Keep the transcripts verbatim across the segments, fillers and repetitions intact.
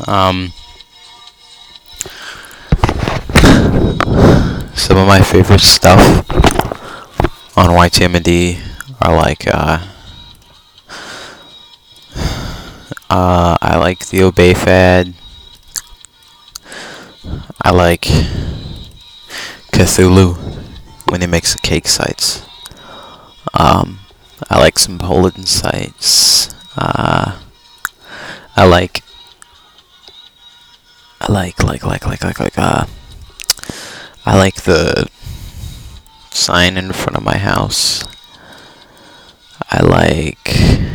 Um, some of my favorite stuff on Y T M D are like, uh, uh, I like the Obey Fad. I like Cthulhu when he makes the cake sites. Um, I like some Poland sites. Uh, I like, I like, like, like, like, like, like, uh, I like the sign in front of my house. I like,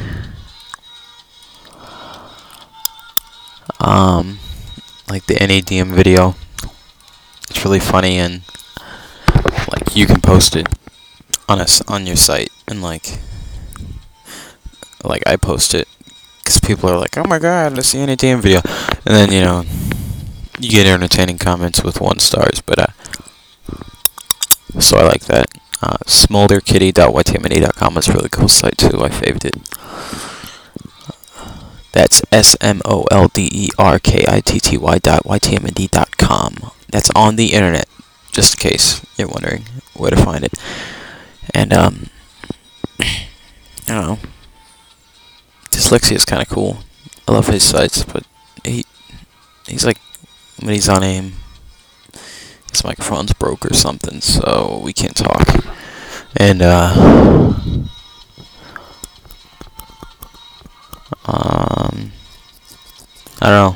um, like the N A D M video. It's really funny, and like you can post it on a s on your site, and like, like I post it because people are like, "Oh my God, let's see N A D M video," and then you know you get entertaining comments with one stars, but uh, so I like that. Uh, smolderkitty dot y t m n d dot com is a really cool site too. I faved it. That's S M O L D E R K I T T Y dot Y T M N D dot com. That's on the internet, just in case you're wondering where to find it. And, um, I don't know. Dyslexia is kind of cool. I love his sites, but he, he's like, when he's on AIM, his microphone's broke or something, so we can't talk. And, uh, um, I don't know.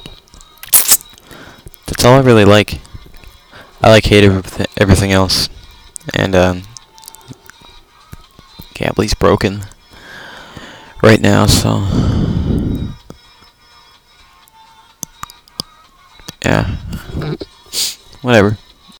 That's all I really like. I like hate everyth everything else. And, um, Gably's broken right now, so, yeah. Whatever.